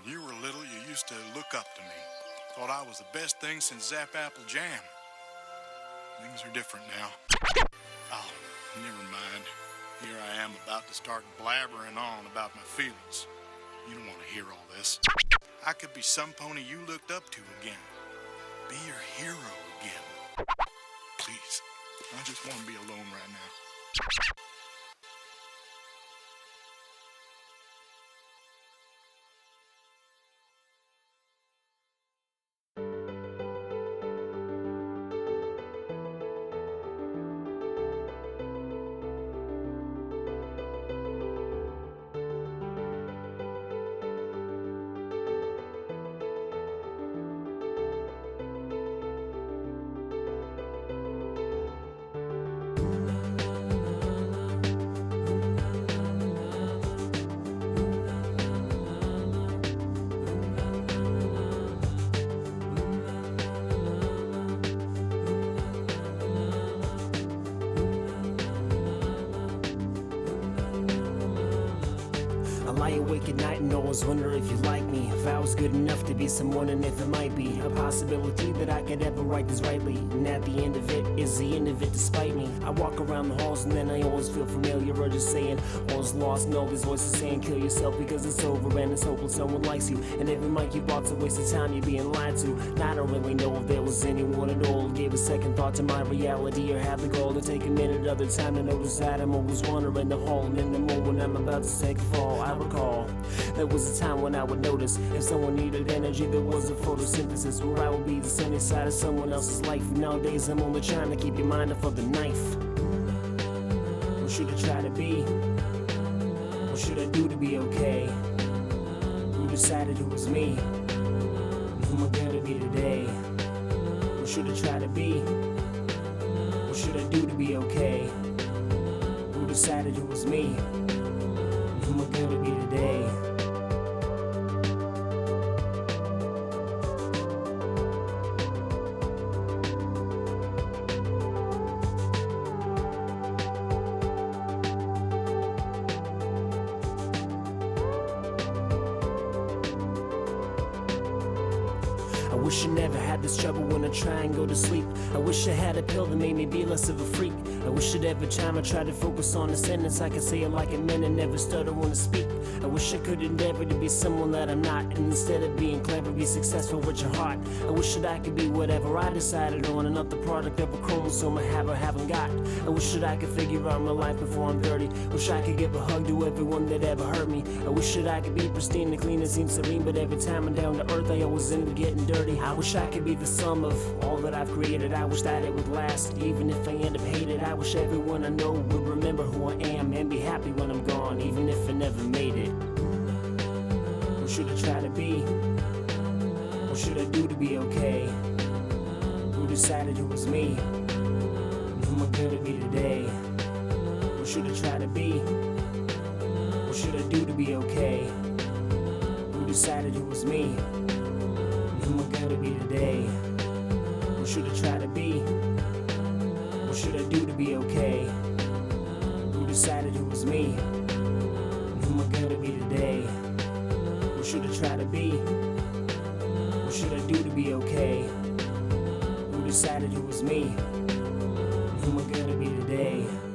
you were little, you used to look up to me. Thought I was the best thing since Zap Apple Jam. Things are different now. Oh, never mind. Here I am about to start blabbering on about my feelings. You don't want to hear all this. I could be some pony you looked up to again. Be your hero again. Please, I just want to be alone right now. I lie awake at night and always wonder if you like me, if I was good enough to be someone, and if it might be a possibility that I could ever write this rightly. And at the end of it is the end of it despite me. I walk around the halls and then I always feel familiar, or just saying all's lost, and all these voices saying kill yourself because it's over and it's hopeless, no one likes you. And every mic you bought's a waste of time, you're being lied to. And I don't really know if there was anyone at all who gave a second thought to my reality, or had the goal to take a minute of their time to notice that I'm always wandering the hall. And in the moment I'm about to take a fall, I recall there was a time when I would notice if someone needed energy, there was a photosynthesis where I would be the sunny side of someone else's life. And nowadays I'm only trying to keep your mind off of the knife. What should I try to be? What should I do to be okay? Who decided it was me? Who am I gonna be today? What should I try to be? What should I do to be okay? Who decided it was me? Who am I gonna be today? I wish I never had this trouble when I try and go to sleep. I wish I had a pill that made me be less of a freak. I wish that every time I try to focus on a sentence I could say it like a man and never stutter when I speak. I wish I could endeavor to be someone that I'm not, and instead of being clever, be successful with your heart. I wish that I could be whatever I decided on, and not the product of a chromosome I have or haven't got. I wish that I could figure out my life before I'm 30. Wish I could give a hug to everyone that ever hurt me. I wish that I could be pristine and clean and seem serene, but every time I'm down to earth I always end up getting dirty. I wish I could be the sum of all that I've created. I wish that it would last, even if I end up hated. I wish everyone I know would remember who I am and be happy when I'm gone, even if I never made it. What should I try to be? What should I do to be okay? Who decided it was me? Who am I gonna be today? What should I try to be? What should I do to be okay? Who decided it was me? Who am I gonna be today? What should I try to be? What should I do to be okay? Who decided it was me? Who am I gonna be today? What should I try to be? What should I do to be okay? Who decided it was me? Who am I gonna be today?